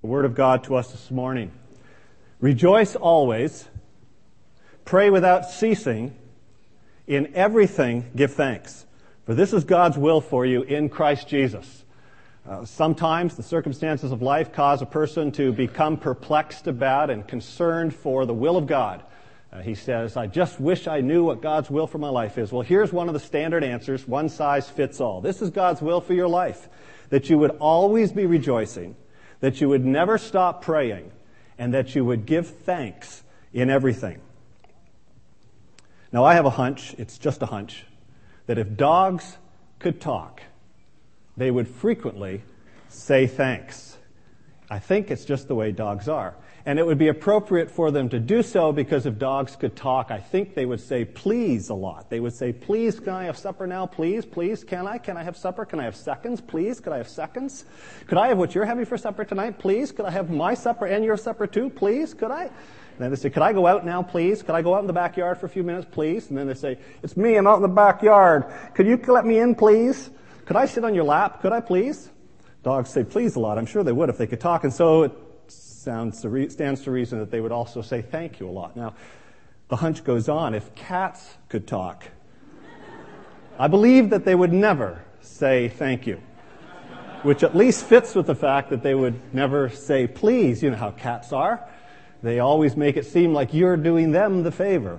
The Word of God to us this morning. Rejoice always, pray without ceasing, in everything give thanks, for this is God's will for you in Christ Jesus. Sometimes the circumstances of life cause a person to become perplexed about and concerned for the will of God. He says, I just wish I knew what God's will for my life is. Well, here's one of the standard answers, one size fits all. This is God's will for your life, that you would always be rejoicing, that you would never stop praying, and that you would give thanks in everything. Now, I have a hunch, it's just a hunch, that if dogs could talk, they would frequently say thanks. I think it's just the way dogs are. And it would be appropriate for them to do so because if dogs could talk, I think they would say please a lot. They would say, please, can I have supper now? Please, please, can I? Can I have supper? Can I have seconds? Please, could I have seconds? Could I have what you're having for supper tonight? Please, could I have my supper and your supper too? Please, could I? And then they say, could I go out now, please? Could I go out in the backyard for a few minutes, please? And then they say, it's me, I'm out in the backyard. Could you let me in, please? Could I sit on your lap? Could I, please? Dogs say please a lot. I'm sure they would if they could talk. And so it stands to reason that they would also say thank you a lot. Now, the hunch goes on. If cats could talk, I believe that they would never say thank you, which at least fits with the fact that they would never say please. You know how cats are. They always make it seem like you're doing them the favor.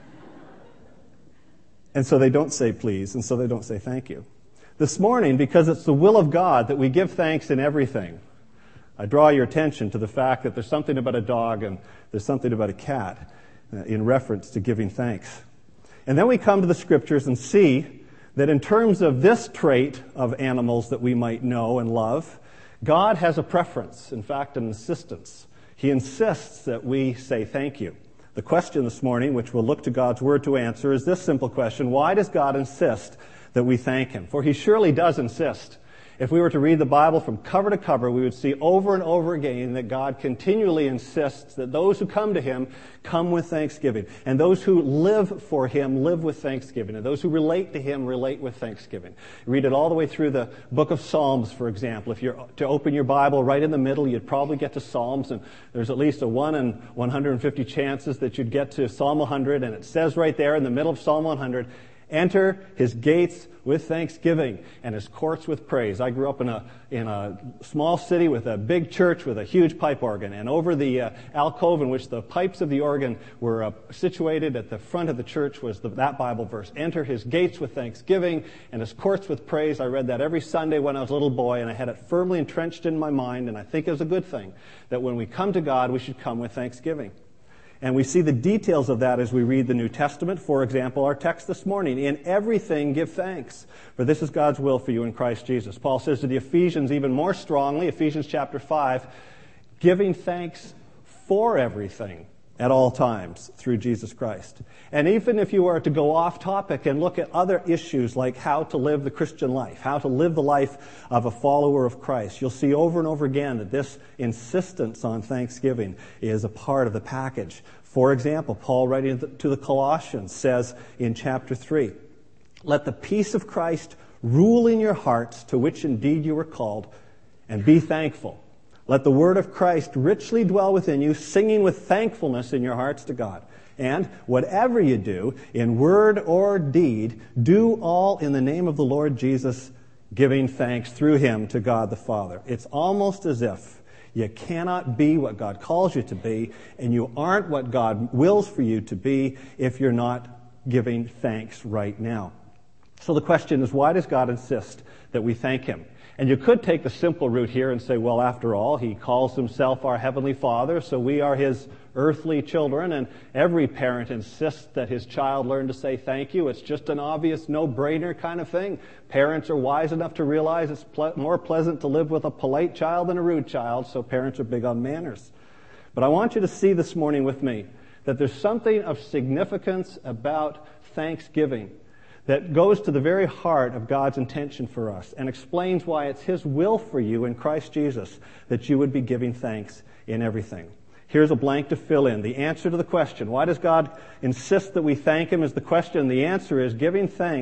And so they don't say please, and so they don't say thank you. This morning, because it's the will of God that we give thanks in everything, I draw your attention to the fact that there's something about a dog and there's something about a cat in reference to giving thanks. And then we come to the Scriptures and see that in terms of this trait of animals that we might know and love, God has a preference, in fact, an insistence. He insists that we say thank you. The question this morning, which we'll look to God's Word to answer, is this simple question: why does God insist that we thank Him? For He surely does insist. If we were to read the Bible from cover to cover, we would see over and over again that God continually insists that those who come to Him come with thanksgiving. And those who live for Him live with thanksgiving. And those who relate to Him relate with thanksgiving. Read it all the way through the book of Psalms, for example. If you're to open your Bible right in the middle, you'd probably get to Psalms. And there's at least a 1 in 150 chances that you'd get to Psalm 100. And it says right there in the middle of Psalm 100, enter His gates with thanksgiving and His courts with praise. I grew up in a small city with a big church with a huge pipe organ. And over the alcove in which the pipes of the organ were situated at the front of the church was that Bible verse. Enter His gates with thanksgiving and His courts with praise. I read that every Sunday when I was a little boy, and I had it firmly entrenched in my mind. And I think it was a good thing that when we come to God, we should come with thanksgiving. And we see the details of that as we read the New Testament. For example, our text this morning, in everything give thanks, for this is God's will for you in Christ Jesus. Paul says to the Ephesians even more strongly, Ephesians chapter 5, giving thanks for everything at all times through Jesus Christ. And even if you were to go off topic and look at other issues like how to live the Christian life, how to live the life of a follower of Christ, you'll see over and over again that this insistence on thanksgiving is a part of the package. For example, Paul writing to the Colossians says in chapter 3, let the peace of Christ rule in your hearts, to which indeed you were called, and be thankful. Let the word of Christ richly dwell within you, singing with thankfulness in your hearts to God. And whatever you do, in word or deed, do all in the name of the Lord Jesus, giving thanks through Him to God the Father. It's almost as if you cannot be what God calls you to be, and you aren't what God wills for you to be if you're not giving thanks right now. So the question is, why does God insist that we thank Him? And you could take the simple route here and say, well, after all, He calls Himself our Heavenly Father, so we are His earthly children, and every parent insists that his child learn to say thank you. It's just an obvious no-brainer kind of thing. Parents are wise enough to realize it's more pleasant to live with a polite child than a rude child, so parents are big on manners. But I want you to see this morning with me that there's something of significance about thanksgiving that goes to the very heart of God's intention for us and explains why it's His will for you in Christ Jesus that you would be giving thanks in everything. Here's a blank to fill in. The answer to the question, why does God insist that we thank Him, is the question. The answer is giving thanks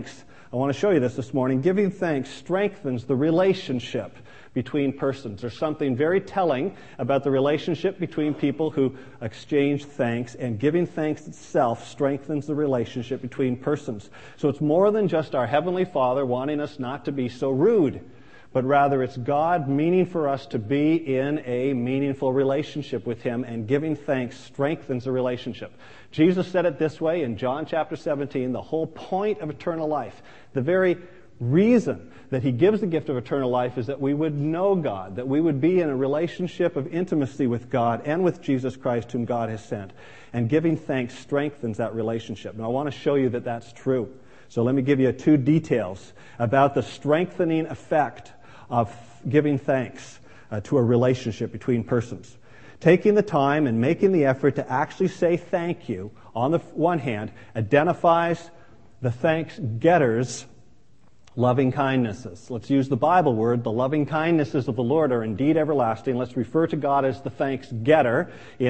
I want to show you this morning. Giving thanks strengthens the relationship between persons. There's something very telling about the relationship between people who exchange thanks, and giving thanks itself strengthens the relationship between persons. So it's more than just our Heavenly Father wanting us not to be so rude, but rather it's God meaning for us to be in a meaningful relationship with Him, and giving thanks strengthens the relationship. Jesus said it this way in John chapter 17, the whole point of eternal life, the very reason that He gives the gift of eternal life, is that we would know God, that we would be in a relationship of intimacy with God and with Jesus Christ, whom God has sent. And giving thanks strengthens that relationship. Now I want to show you that that's true. So let me give you 2 details about the strengthening effect of giving thanks to a relationship between persons. Taking the time and making the effort to actually say thank you, on the one hand, identifies the thanks getter's loving kindnesses. Let's use the Bible word. The loving kindnesses of the Lord are indeed everlasting. Let's refer to God as the thanks getter in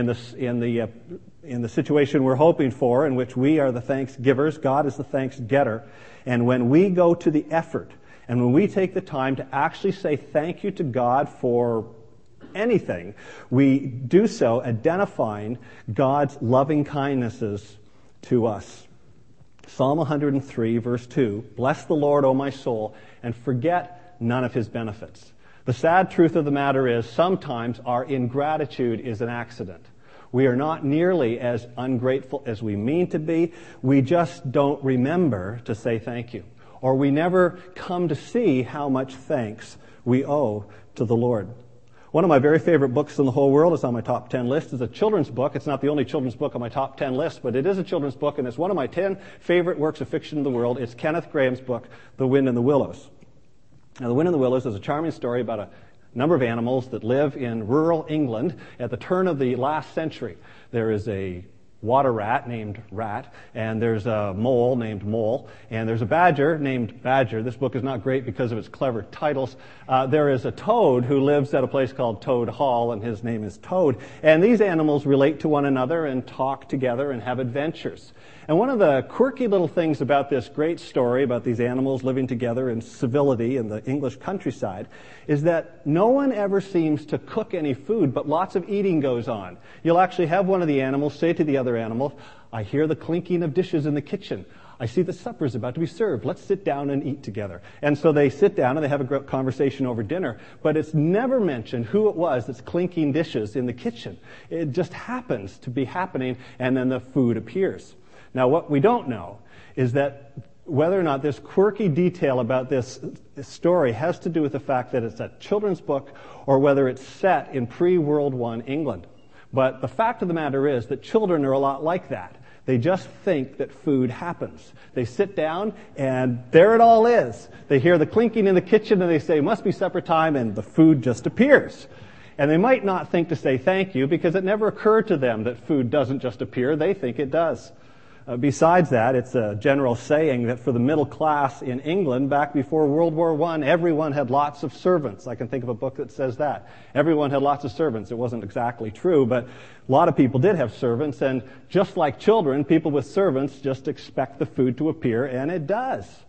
the situation we're hoping for, in which we are the thanks givers. God is the thanks getter. And when we go to the effort, and when we take the time to actually say thank you to God for anything, we do so identifying God's loving kindnesses to us. Psalm 103, verse 2, "Bless the Lord, O my soul, and forget none of His benefits." The sad truth of the matter is, sometimes our ingratitude is an accident. We are not nearly as ungrateful as we mean to be. We just don't remember to say thank you. Or we never come to see how much thanks we owe to the Lord. One of my very favorite books in the whole world is on my top 10 list. It's a children's book. It's not the only children's book on my top 10 list, but it is a children's book, and it's one of my 10 favorite works of fiction in the world. It's Kenneth Grahame's book, The Wind in the Willows. Now, The Wind in the Willows is a charming story about a number of animals that live in rural England at the turn of the last century. There is a water rat named Rat, and there's a mole named Mole, and there's a badger named Badger. This book is not great because of its clever titles. There is a toad who lives at a place called Toad Hall, and his name is Toad. And these animals relate to one another and talk together and have adventures. And one of the quirky little things about this great story about these animals living together in civility in the English countryside is that no one ever seems to cook any food, but lots of eating goes on. You'll actually have one of the animals say to the other animal, "I hear the clinking of dishes in the kitchen. I see the supper's about to be served. Let's sit down and eat together." And so they sit down and they have a great conversation over dinner, but it's never mentioned who it was that's clinking dishes in the kitchen. It just happens to be happening, and then the food appears. Now, what we don't know is that whether or not this quirky detail about this story has to do with the fact that it's a children's book or whether it's set in pre-World War England. But the fact of the matter is that children are a lot like that. They just think that food happens. They sit down and there it all is. They hear the clinking in the kitchen and they say, "Must be supper time," and the food just appears. And they might not think to say thank you because it never occurred to them that food doesn't just appear. They think it does. Besides that, it's a general saying that for the middle class in England back before World War I, everyone had lots of servants. I can think of a book that says that. Everyone had lots of servants. It wasn't exactly true, but a lot of people did have servants, and just like children, people with servants just expect the food to appear, and it does.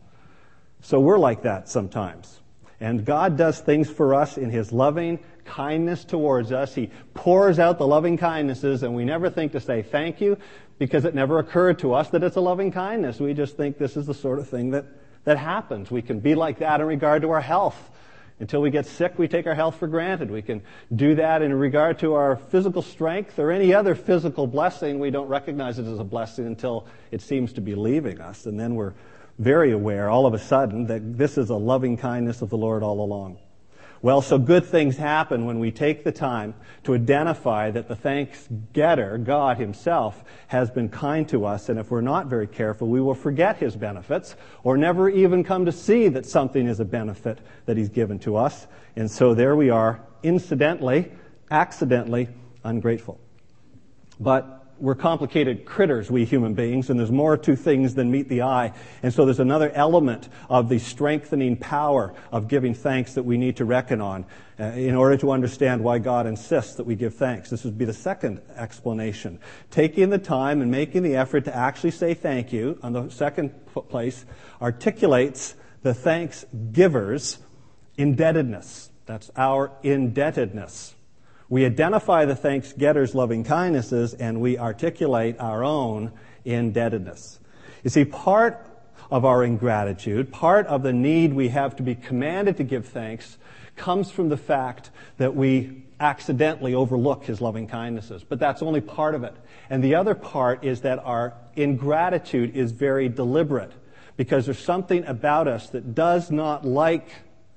So we're like that sometimes. And God does things for us in His loving kindness towards us. He pours out the loving kindnesses, and we never think to say thank you because it never occurred to us that it's a loving kindness. We just think this is the sort of thing that happens. We can be like that in regard to our health. Until we get sick, we take our health for granted. We can do that in regard to our physical strength or any other physical blessing. We don't recognize it as a blessing until it seems to be leaving us, and then we're very aware all of a sudden that this is a loving kindness of the Lord all along. Well, so good things happen when we take the time to identify that the thanks getter, God Himself, has been kind to us. And if we're not very careful, we will forget His benefits or never even come to see that something is a benefit that He's given to us. And so there we are, incidentally, accidentally ungrateful. But we're complicated critters, we human beings, and there's more to things than meet the eye. And so there's another element of the strengthening power of giving thanks that we need to reckon on in order to understand why God insists that we give thanks. This would be the second explanation. Taking the time and making the effort to actually say thank you, on the second place, articulates the thanksgiver's indebtedness. That's our indebtedness. We identify the thanks-getter's loving kindnesses, and we articulate our own indebtedness. You see, part of our ingratitude, part of the need we have to be commanded to give thanks, comes from the fact that we accidentally overlook his loving kindnesses. But that's only part of it. And the other part is that our ingratitude is very deliberate, because there's something about us that does not like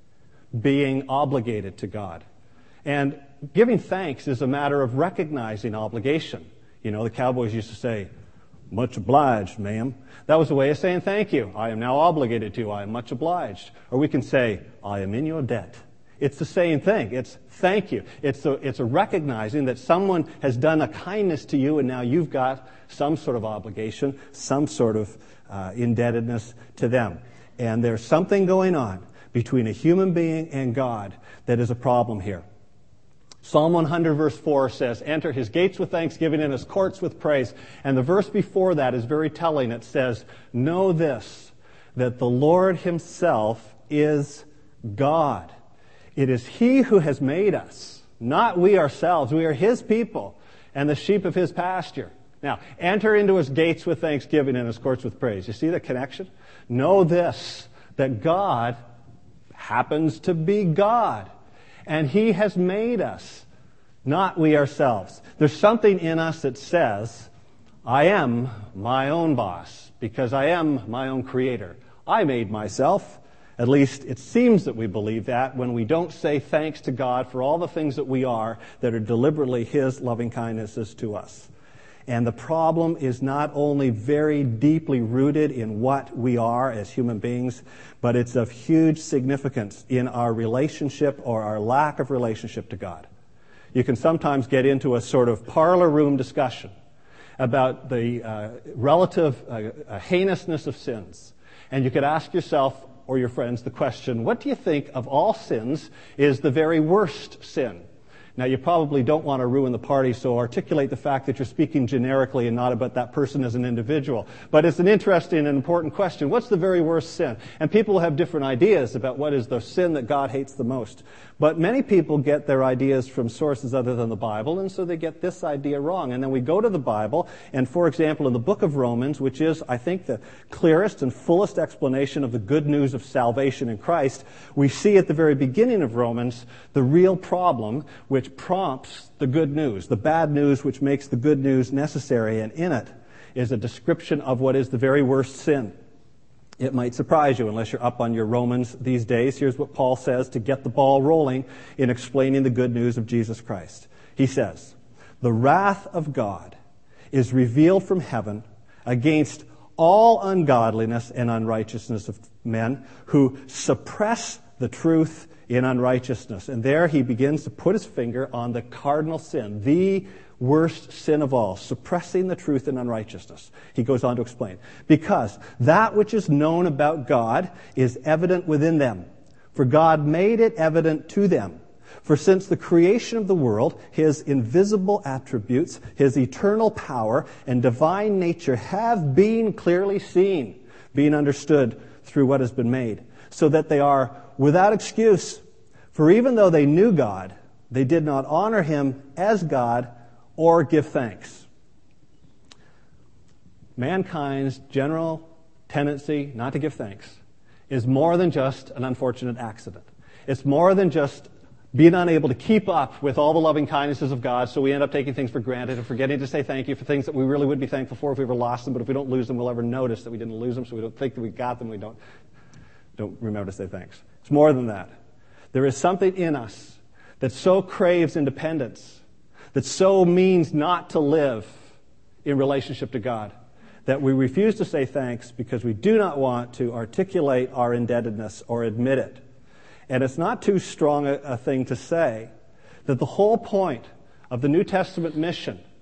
being obligated to God. And giving thanks is a matter of recognizing obligation. You know, the cowboys used to say, "Much obliged, ma'am." That was a way of saying thank you. I am now obligated to. I am much obliged. Or we can say, "I am in your debt." It's the same thing. It's thank you. It's a recognizing that someone has done a kindness to you, and now you've got some sort of obligation, some sort of indebtedness to them. And there's something going on between a human being and God that is a problem here. Psalm 100 verse 4 says, "Enter his gates with thanksgiving and his courts with praise." And the verse before that is very telling. It says, "Know this, that the Lord himself is God. It is he who has made us, not we ourselves. We are his people and the sheep of his pasture." Now, enter into his gates with thanksgiving and his courts with praise. You see the connection? Know this, that God happens to be God. And he has made us, not we ourselves. There's something in us that says, I am my own boss because I am my own creator. I made myself. At least it seems that we believe that when we don't say thanks to God for all the things that we are that are deliberately his loving kindnesses to us. And the problem is not only very deeply rooted in what we are as human beings, but it's of huge significance in our relationship or our lack of relationship to God. You can sometimes get into a sort of parlor room discussion about the relative heinousness of sins. And you could ask yourself or your friends the question, what do you think of all sins is the very worst sin? Now, you probably don't want to ruin the party, so articulate the fact that you're speaking generically and not about that person as an individual. But it's an interesting and important question. What's the very worst sin? And people have different ideas about what is the sin that God hates the most. But many people get their ideas from sources other than the Bible, and so they get this idea wrong. And then we go to the Bible, and for example, in the book of Romans, which is, I think, the clearest and fullest explanation of the good news of salvation in Christ, we see at the very beginning of Romans the real problem which prompts the good news, the bad news which makes the good news necessary, and in it is a description of what is the very worst sin. It might surprise you unless you're up on your Romans these days. Here's what Paul says to get the ball rolling in explaining the good news of Jesus Christ. He says, "The wrath of God is revealed from heaven against all ungodliness and unrighteousness of men who suppress the truth in unrighteousness." And there he begins to put his finger on the cardinal sin, the worst sin of all, suppressing the truth in unrighteousness. He goes on to explain, "Because that which is known about God is evident within them, for God made it evident to them. For since the creation of the world, his invisible attributes, his eternal power and divine nature have been clearly seen, being understood through what has been made, so that they are without excuse. For even though they knew God, they did not honor him as God or give thanks." Mankind's general tendency not to give thanks is more than just an unfortunate accident. It's more than just being unable to keep up with all the loving kindnesses of God, so we end up taking things for granted and forgetting to say thank you for things that we really would be thankful for if we ever lost them, but if we don't lose them, we'll ever notice that we didn't lose them, so we don't think that we got them, we don't remember to say thanks. It's more than that. There is something in us that so craves independence, that so means not to live in relationship to God, that we refuse to say thanks because we do not want to articulate our indebtedness or admit it. And it's not too strong a thing to say that the whole point of the New Testament mission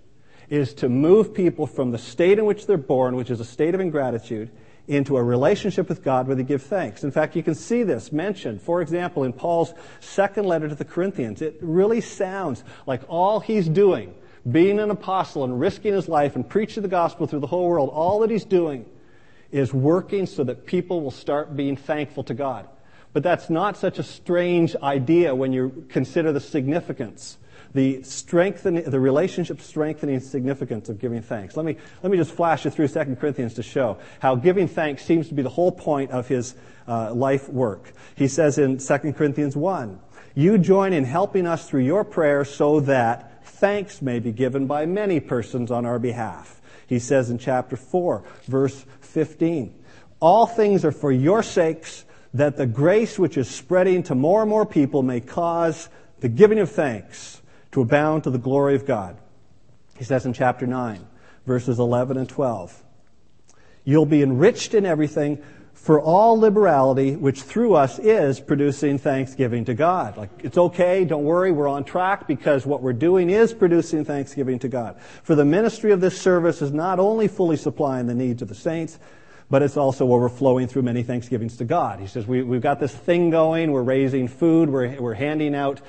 is to move people from the state in which they're born, which is a state of ingratitude, into a relationship with God where they give thanks. In fact, you can see this mentioned, for example, in Paul's second letter to the Corinthians. It really sounds like all he's doing, being an apostle and risking his life and preaching the gospel through the whole world, all that he's doing is working so that people will start being thankful to God. But that's not such a strange idea when you consider the significance, the relationship strengthening significance of giving thanks. Let me just flash you through 2 Corinthians to show how giving thanks seems to be the whole point of his life work. He says in 2 Corinthians 1, "You join in helping us through your prayers so that thanks may be given by many persons on our behalf." He says in chapter 4, verse 15, "All things are for your sakes, that the grace which is spreading to more and more people may cause the giving of thanks to abound to the glory of God." He says in chapter 9, verses 11 and 12, "You'll be enriched in everything for all liberality, which through us is producing thanksgiving to God." Like, it's okay, don't worry, we're on track because what we're doing is producing thanksgiving to God. "For the ministry of this service is not only fully supplying the needs of the saints, but it's also overflowing through many thanksgivings to God." He says, we've got this thing going, we're raising food, we're handing out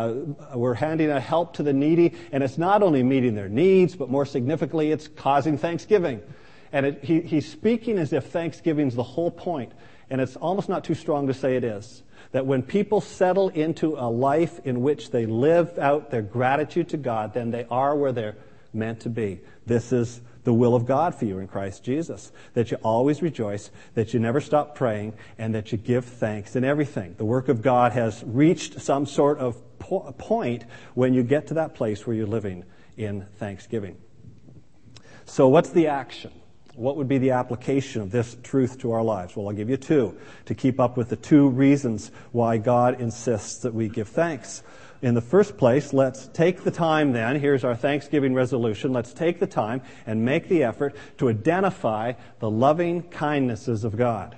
help to the needy, and it's not only meeting their needs, but more significantly, it's causing thanksgiving. And he's speaking as if thanksgiving is the whole point, and it's almost not too strong to say it is. That when people settle into a life in which they live out their gratitude to God, then they are where they're meant to be. This is the will of God for you in Christ Jesus, that you always rejoice, that you never stop praying, and that you give thanks in everything. The work of God has reached some sort of point when you get to that place where you're living in thanksgiving. So what's the action? What would be the application of this truth to our lives? Well, I'll give you two to keep up with the two reasons why God insists that we give thanks. In the first place, let's take the time then, here's our Thanksgiving resolution, let's take the time and make the effort to identify the loving kindnesses of God.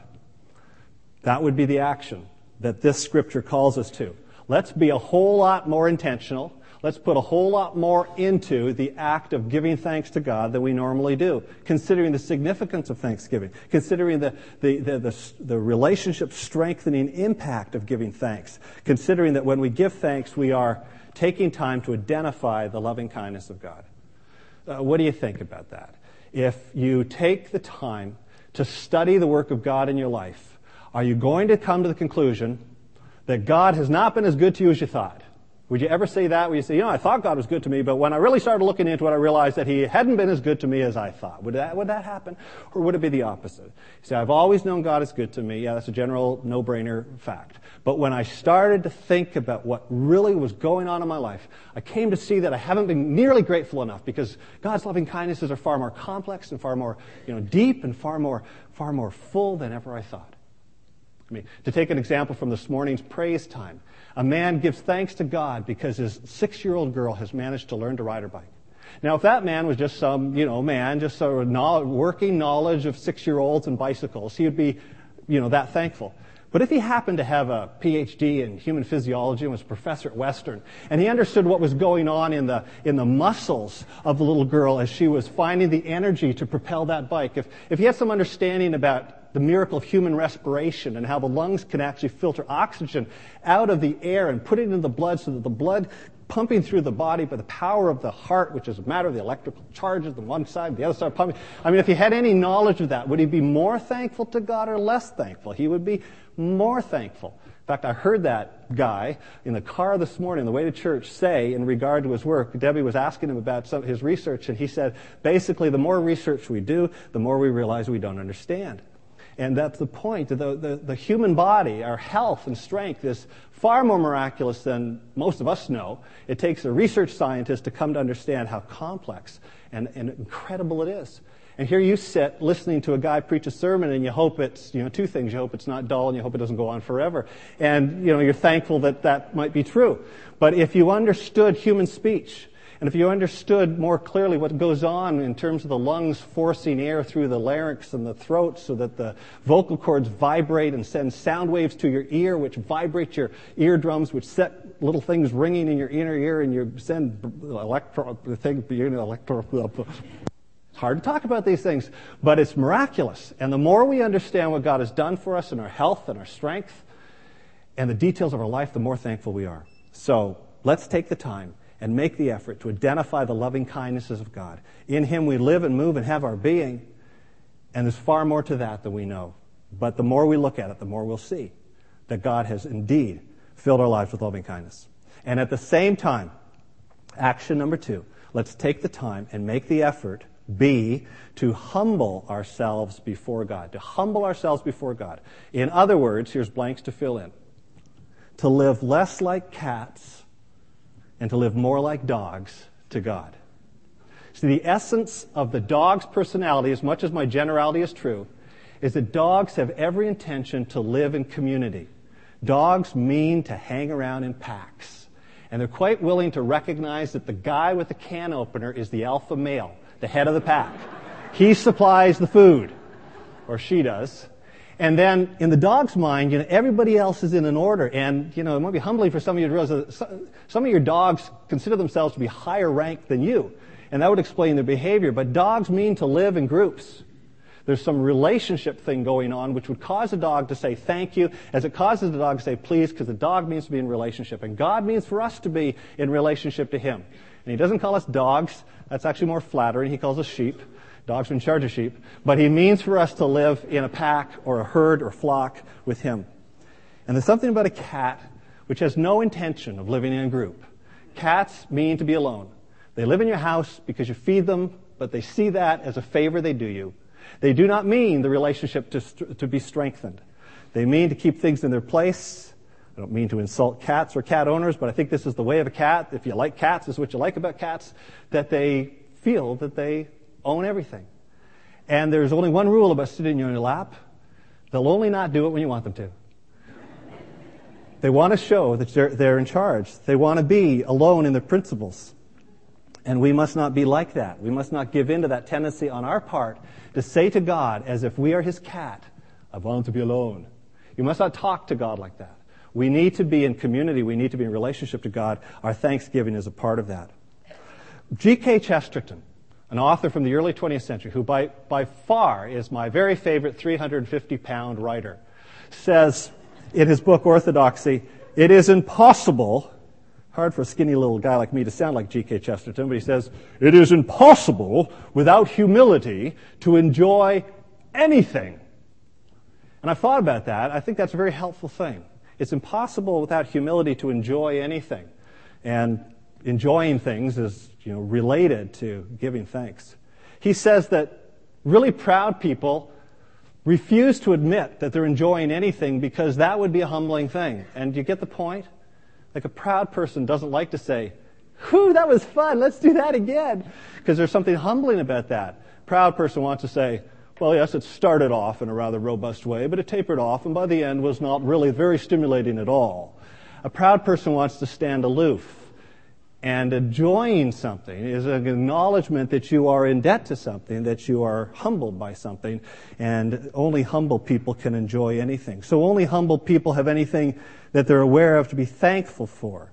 That would be the action that this scripture calls us to. Let's be a whole lot more intentional. Let's put a whole lot more into the act of giving thanks to God than we normally do, considering the significance of Thanksgiving, considering the relationship strengthening impact of giving thanks, considering that when we give thanks, we are taking time to identify the loving kindness of God. What do you think about that? If you take the time to study the work of God in your life, are you going to come to the conclusion that God has not been as good to you as you thought? Would you ever say that? Would you say, I thought God was good to me, but when I really started looking into it, I realized that He hadn't been as good to me as I thought. Would that happen? Or would it be the opposite? You say, I've always known God is good to me. Yeah, that's a general no-brainer fact. But when I started to think about what really was going on in my life, I came to see that I haven't been nearly grateful enough because God's loving kindnesses are far more complex and far more, deep and far more full than ever I thought. I mean, to take an example from this morning's praise time, a man gives thanks to God because his 6-year-old girl has managed to learn to ride her bike. Now, if that man was just some, man, just sort of working knowledge of 6-year-olds and bicycles, he would be, that thankful. But if he happened to have a PhD in human physiology and was a professor at Western, and he understood what was going on in the muscles of the little girl as she was finding the energy to propel that bike, if he had some understanding about the miracle of human respiration and how the lungs can actually filter oxygen out of the air and put it into the blood so that the blood pumping through the body by the power of the heart, which is a matter of the electrical charges on one side, the other side pumping. I mean, if he had any knowledge of that, would he be more thankful to God or less thankful? He would be more thankful. In fact, I heard that guy in the car this morning on the way to church say in regard to his work, Debbie was asking him about some of his research, and he said, basically, the more research we do, the more we realize we don't understand. And that's the point. The human body, our health and strength is far more miraculous than most of us know. It takes a research scientist to come to understand how complex and incredible it is. And here you sit listening to a guy preach a sermon and you hope it's, two things. You hope it's not dull and you hope it doesn't go on forever. And, you're thankful that might be true. But if you understood human speech, and if you understood more clearly what goes on in terms of the lungs forcing air through the larynx and the throat so that the vocal cords vibrate and send sound waves to your ear, which vibrate your eardrums, which set little things ringing in your inner ear and you send It's hard to talk about these things, but it's miraculous. And the more we understand what God has done for us in our health and our strength and the details of our life, the more thankful we are. So let's take the time and make the effort to identify the loving kindnesses of God. In Him we live and move and have our being, and there's far more to that than we know. But the more we look at it, the more we'll see that God has indeed filled our lives with loving kindness. And at the same time, action number 2, let's take the time and make the effort, B, to humble ourselves before God. To humble ourselves before God. In other words, here's blanks to fill in. To live less like cats and to live more like dogs to God. See, the essence of the dog's personality, as much as my generality is true, is that dogs have every intention to live in community. Dogs mean to hang around in packs. And they're quite willing to recognize that the guy with the can opener is the alpha male, the head of the pack. He supplies the food, or she does. And then in the dog's mind, everybody else is in an order. And, it might be humbling for some of you to realize that some of your dogs consider themselves to be higher ranked than you. And that would explain their behavior. But dogs mean to live in groups. There's some relationship thing going on which would cause a dog to say thank you as it causes the dog to say please, because the dog means to be in relationship. And God means for us to be in relationship to Him. And He doesn't call us dogs. That's actually more flattering. He calls us sheep. Dogs are in charge of sheep. But He means for us to live in a pack or a herd or flock with Him. And there's something about a cat which has no intention of living in a group. Cats mean to be alone. They live in your house because you feed them, but they see that as a favor they do you. They do not mean the relationship to be strengthened. They mean to keep things in their place. I don't mean to insult cats or cat owners, but I think this is the way of a cat. If you like cats, this is what you like about cats, that they feel that they own everything. And there's only one rule about sitting on your lap. They'll only not do it when you want them to. They want to show that they're in charge. They want to be alone in their principles. And we must not be like that. We must not give in to that tendency on our part to say to God, as if we are His cat, I want to be alone. You must not talk to God like that. We need to be in community. We need to be in relationship to God. Our thanksgiving is a part of that. G.K. Chesterton, an author from the early 20th century, who by far is my very favorite 350-pound writer, says in his book Orthodoxy, it is impossible, hard for a skinny little guy like me to sound like G.K. Chesterton, but he says, it is impossible without humility to enjoy anything. And I've thought about that. I think that's a very helpful thing. It's impossible without humility to enjoy anything. And enjoying things is, related to giving thanks. He says that really proud people refuse to admit that they're enjoying anything because that would be a humbling thing. And do you get the point? Like a proud person doesn't like to say, whew, that was fun, let's do that again. Because there's something humbling about that. Proud person wants to say, well, yes, it started off in a rather robust way, but it tapered off, and by the end was not really very stimulating at all. A proud person wants to stand aloof. And enjoying something is an acknowledgement that you are in debt to something, that you are humbled by something, and only humble people can enjoy anything. So only humble people have anything that they're aware of to be thankful for.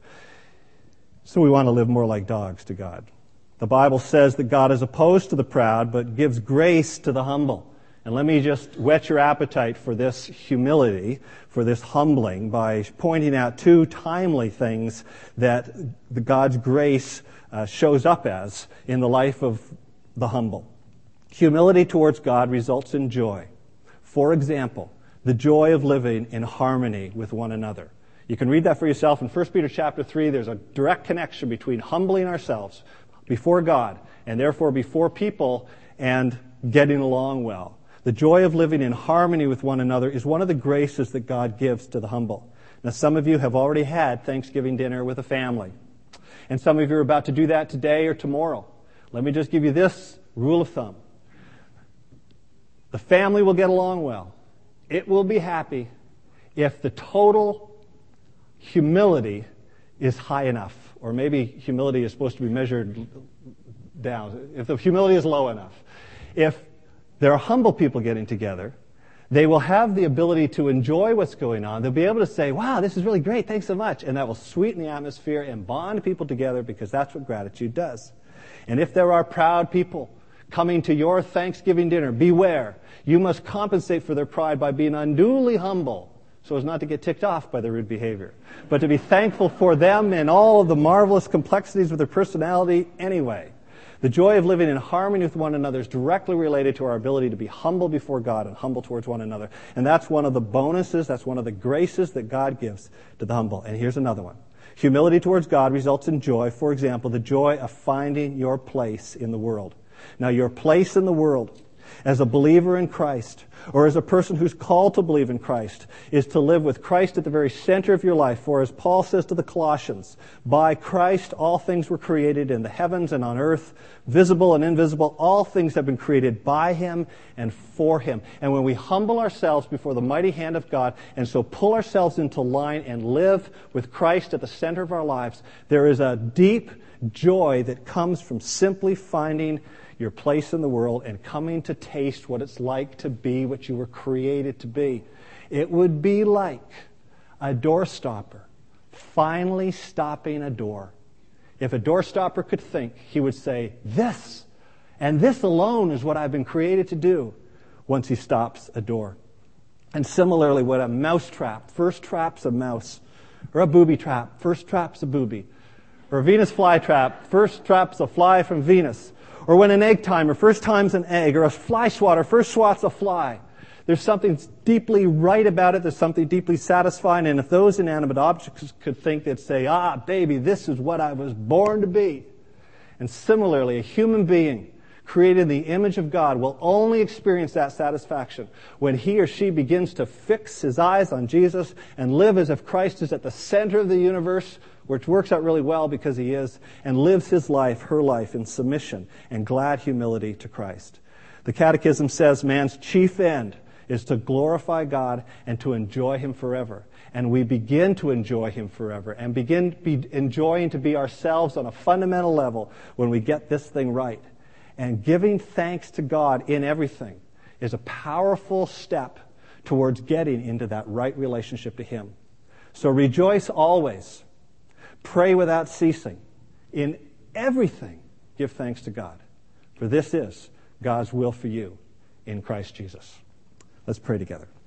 So we want to live more like dogs to God. The Bible says that God is opposed to the proud, but gives grace to the humble. And let me just whet your appetite for this humility, for this humbling, by pointing out two timely things that God's grace shows up as in the life of the humble. Humility towards God results in joy. For example, the joy of living in harmony with one another. You can read that for yourself in 1 Peter chapter 3. There's a direct connection between humbling ourselves before God and therefore before people and getting along well. The joy of living in harmony with one another is one of the graces that God gives to the humble. Now, some of you have already had Thanksgiving dinner with a family. And some of you are about to do that today or tomorrow. Let me just give you this rule of thumb. The family will get along well. It will be happy if the total humility is high enough. Or maybe humility is supposed to be measured down. If the humility is low enough. If there are humble people getting together, They will have the ability to enjoy what's going on. They'll be able to say, wow, this is really great, thanks so much. And that will sweeten the atmosphere and bond people together, because that's what gratitude does. And if there are proud people coming to your Thanksgiving dinner, beware. You must compensate for their pride by being unduly humble, so as not to get ticked off by their rude behavior, but to be thankful for them and all of the marvelous complexities of their personality anyway. The joy of living in harmony with one another is directly related to our ability to be humble before God and humble towards one another. And that's one of the bonuses, that's one of the graces that God gives to the humble. And here's another one. Humility towards God results in joy. For example, the joy of finding your place in the world. Now, your place in the world as a believer in Christ, or as a person who's called to believe in Christ, is to live with Christ at the very center of your life. For as Paul says to the Colossians, by Christ all things were created in the heavens and on earth, visible and invisible. All things have been created by Him and for Him. And when we humble ourselves before the mighty hand of God, and so pull ourselves into line and live with Christ at the center of our lives, there is a deep joy that comes from simply finding your place in the world and coming to taste what it's like to be what you were created to be. It would be like a doorstopper finally stopping a door. If a doorstopper could think, he would say, this, and this alone is what I've been created to do, once he stops a door. And similarly, when a mouse trap first traps a mouse, or a booby trap first traps a booby, or a Venus flytrap first traps a fly from Venus, or when an egg timer first times an egg, or a fly swatter first swats a fly. There's something deeply right about it. There's something deeply satisfying. And if those inanimate objects could think, they'd say, ah, baby, this is what I was born to be. And similarly, a human being created in the image of God will only experience that satisfaction when he or she begins to fix his eyes on Jesus and live as if Christ is at the center of the universe, which works out really well because he is, and lives his life, her life, in submission and glad humility to Christ. The Catechism says man's chief end is to glorify God and to enjoy Him forever. And we begin to enjoy Him forever and begin enjoying to be ourselves on a fundamental level when we get this thing right. And giving thanks to God in everything is a powerful step towards getting into that right relationship to Him. So rejoice always. Pray without ceasing. In everything, give thanks to God. For this is God's will for you in Christ Jesus. Let's pray together.